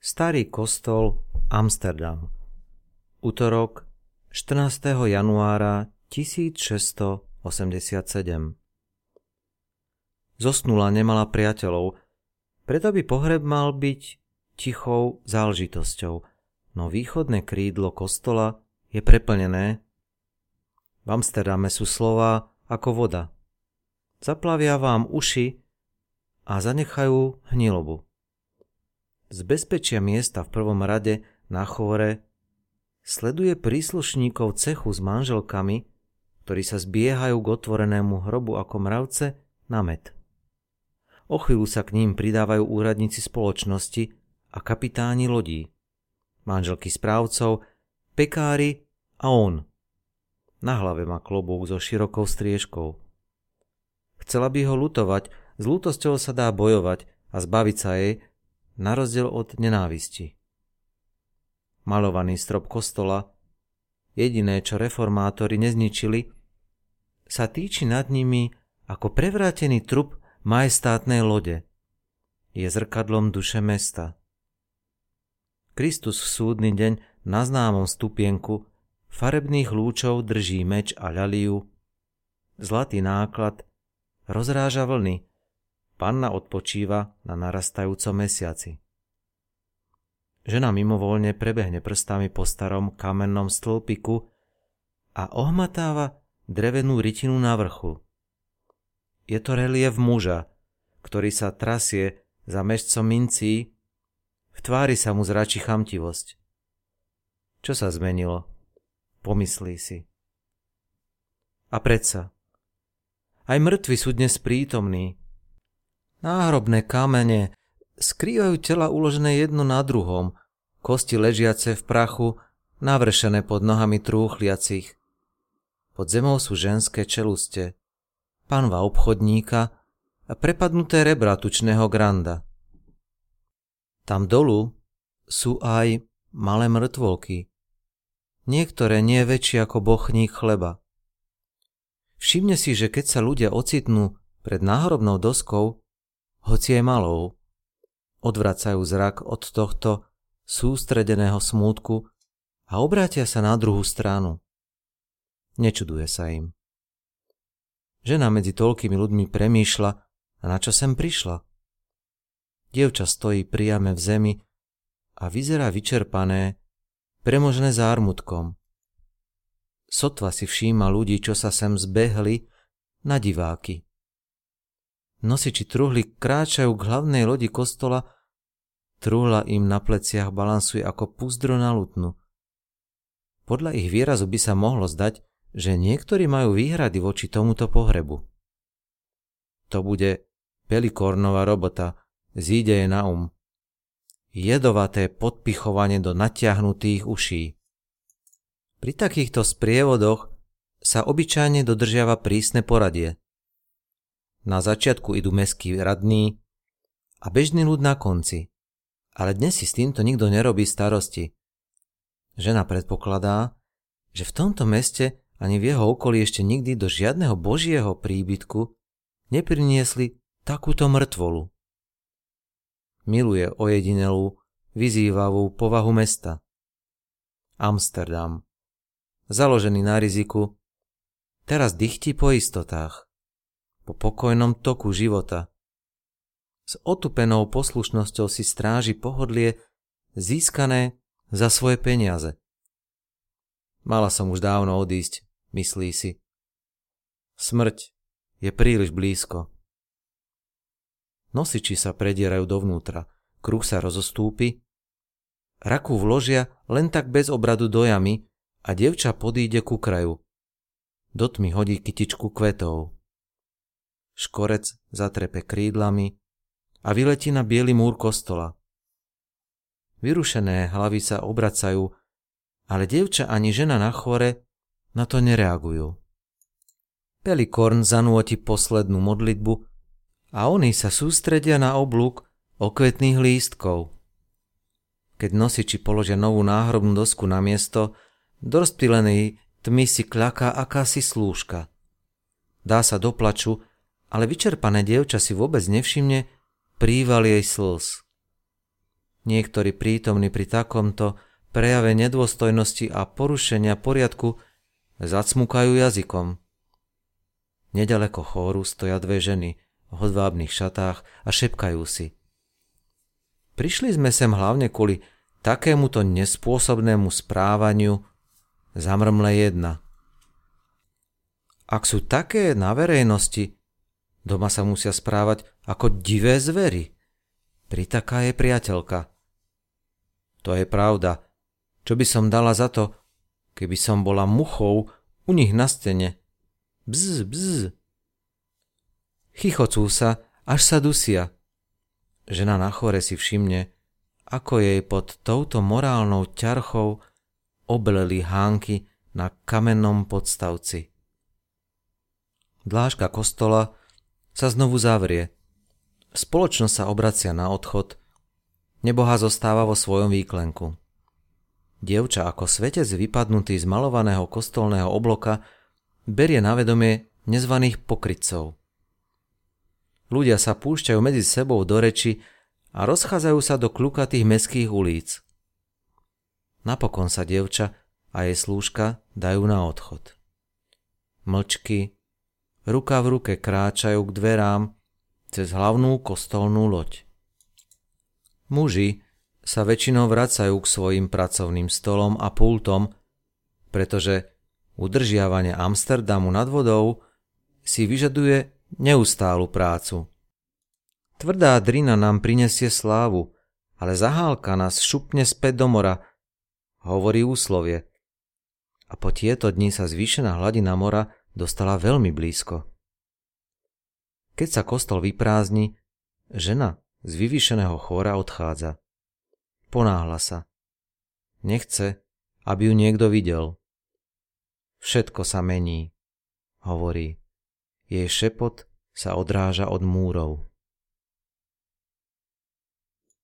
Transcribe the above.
Starý kostol, Amsterdam. Utorok, 14. januára 1687. Zosnula nemala priateľov, preto by pohreb mal byť tichou záležitosťou, no východné krídlo kostola je preplnené. V Amsterdame sú slová ako voda. Zaplavia vám uši a zanechajú hnilobu. Z bezpečia miesta v prvom rade na chóre sleduje príslušníkov cechu s manželkami, ktorí sa zbiehajú k otvorenému hrobu ako mravce na med. O chvíľu sa k ním pridávajú úradníci spoločnosti a kapitáni lodí, manželky správcov, pekári a on. Na hlave má klobúk so širokou striežkou. Chcela by ho ľutovať, s ľútosťou sa dá bojovať a zbaviť sa jej, na rozdiel od nenávisti. Malovaný strop kostola, jediné, čo reformátori nezničili, sa týči nad nimi ako prevrátený trup majestátnej lode. Je zrkadlom duše mesta. Kristus v súdny deň na známom stupienku farebných lúčov drží meč a ľaliu. Zlatý náklad rozráža vlny. Panna odpočíva na narastajúcom mesiaci. Žena mimovoľne prebehne prstami po starom kamennom stĺpiku a ohmatáva drevenú rytinu na vrchu. Je to relief muža, ktorý sa trasie za mešcom mincí, v tvári sa mu zračí chamtivosť. Čo sa zmenilo? Pomyslí si. A predsa, aj mŕtvi sú dnes prítomní. Náhrobné kamene skrývajú tela uložené jedno na druhom, kosti ležiace v prachu, navršené pod nohami trúchliacich. Pod zemou sú ženské čeluste, panva obchodníka a prepadnuté rebra tučného granda. Tam dolu sú aj malé mŕtvolky, niektoré nie väčšie ako bochník chleba. Všimne si, že keď sa ľudia ocitnú pred náhrobnou doskou, hoci je malou, odvracajú zrak od tohto sústredeného smútku a obrátia sa na druhú stranu. Nečuduje sa im. Žena medzi toľkými ľuďmi premýšľa, a na čo sem prišla. Dievča stojí priame v zemi a vyzerá vyčerpané, premožené zármutkom. Sotva si všíma ľudí, čo sa sem zbehli na diváky. Nosiči truhly kráčajú k hlavnej lodi kostola, truhla im na pleciach balansuje ako púzdro na lutnu. Podľa ich výrazu by sa mohlo zdať, že niektorí majú výhrady voči tomuto pohrebu. To bude Pelikornova robota, zíde je na jedovaté podpichovanie do natiahnutých uší. Pri takýchto sprievodoch sa obyčajne dodržiava prísne poradie. Na začiatku idú mestskí radní a bežný ľud na konci, ale dnes si s týmto nikto nerobí starosti. Žena predpokladá, že v tomto meste ani v jeho okolí ešte nikdy do žiadneho božieho príbytku nepriniesli takúto mŕtvolu. Miluje ojedinelú, vyzývavú povahu mesta. Amsterdam, založený na riziku, teraz dychtí po istotách, po pokojnom toku života. S otupenou poslušnosťou si stráži pohodlie získané za svoje peniaze. Mala som už dávno odísť, myslí si. Smrť je príliš blízko. Nosiči sa predierajú dovnútra, kruh sa rozostúpi, raku vložia len tak bez obradu do jamy a dievča podíde ku kraju. Do tmy hodí kytičku kvetov. Škorec zatrepe krídlami a vyletí na biely múr kostola. Vyrušené hlavy sa obracajú, ale dievča ani žena na chore na to nereagujú. Pelikorn zanúti poslednú modlitbu a oni sa sústredia na oblúk okvetných lístkov. Keď nosiči položia novú náhrobnú dosku na miesto, do rozptýlenej tmy si kľaká akási slúžka. Dá sa do plaču, ale vyčerpané dievča si vôbec nevšimne príval jej slz. Niektorí prítomní pri takomto prejave nedôstojnosti a porušenia poriadku zacmukajú jazykom. Nedaleko chóru stoja dve ženy v hodvábnych šatách a šepkajú si. Prišli sme sem hlavne kvôli takémuto nespôsobnému správaniu, zamrmle jedna. Ak sú také na verejnosti, doma sa musia správať ako divé zvery. Pritaká je priateľka. To je pravda. Čo by som dala za to, keby som bola muchou u nich na stene? Bzz, bzz. Chichocú sa, až sa dusia. Žena na chore si všimne, ako jej pod touto morálnou ťarchou obleli hánky na kamennom podstavci. Dlážka kostola sa znovu zavrie. Spoločnosť sa obracia na odchod. Nebohá zostáva vo svojom výklenku. Dievča ako svetec vypadnutý z malovaného kostolného obloka berie na vedomie nezvaných pokrytcov. Ľudia sa púšťajú medzi sebou do reči a rozchádzajú sa do kľukatých mestských ulíc. Napokon sa dievča a jej slúžka dajú na odchod. Mlčky, ruka v ruke kráčajú k dverám cez hlavnú kostolnú loď. Muži sa väčšinou vracajú k svojim pracovným stolom a pultom, pretože udržiavanie Amsterdamu nad vodou si vyžaduje neustálu prácu. Tvrdá drina nám prinesie slávu, ale zahálka nás šupne späť do mora, hovorí úslovie. A po tieto dni sa zvýšená hladina mora dostala veľmi blízko. Keď sa kostol vyprázdni, žena z vyvýšeného chóra odchádza. Ponáhla sa. Nechce, aby ju niekto videl. Všetko sa mení, hovorí. Jej šepot sa odráža od múrov.